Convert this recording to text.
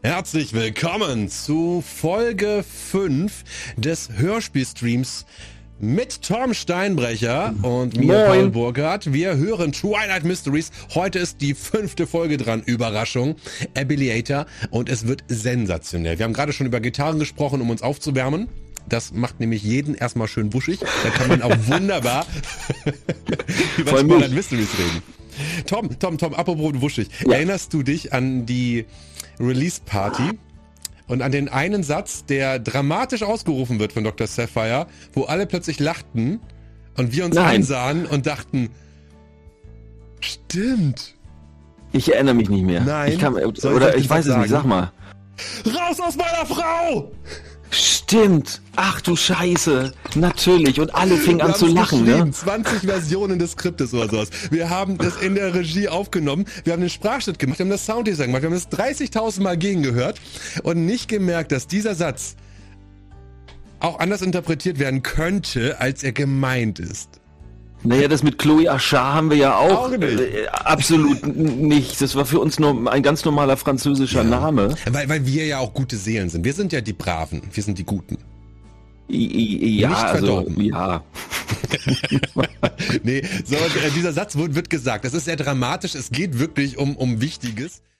Herzlich willkommen zu Folge 5 des Hörspielstreams mit Tom Steinbrecher und mir, Paul Burkhardt. Wir hören Twilight Mysteries. Heute ist die 5. Folge dran. Überraschung. Abiliator. Und es wird sensationell. Wir haben gerade schon über Gitarren gesprochen, um uns aufzuwärmen. Das macht nämlich jeden erstmal schön wuschig. Da kann man auch wunderbar über Twilight Mysteries reden. Tom, apropos wuschig. Ja. Erinnerst du dich an die Release-Party und an den einen Satz, der dramatisch ausgerufen wird von Dr. Sapphire, wo alle plötzlich lachten und wir uns ansahen und dachten, stimmt. Ich erinnere mich nicht mehr. Nein. Ich weiß es nicht, sag mal. Raus aus meiner Frau! Stimmt. Ach du Scheiße. Natürlich. Und alle fingen an zu lachen, ne? 20 Versionen des Skriptes oder sowas. Wir haben das in der Regie aufgenommen. Wir haben den Sprachschnitt gemacht. Wir haben das Sounddesign gemacht. Wir haben das 30.000 Mal gegengehört und nicht gemerkt, dass dieser Satz auch anders interpretiert werden könnte, als er gemeint ist. Naja, das mit Chloe Achard haben wir ja auch absolut nicht. Das war für uns nur ein ganz normaler französischer Name. Weil wir ja auch gute Seelen sind. Wir sind ja die Braven. Wir sind die Guten. Ja, nicht verdorben. Ja. Nee, so, dieser Satz wird gesagt. Das ist sehr dramatisch. Es geht wirklich um Wichtiges.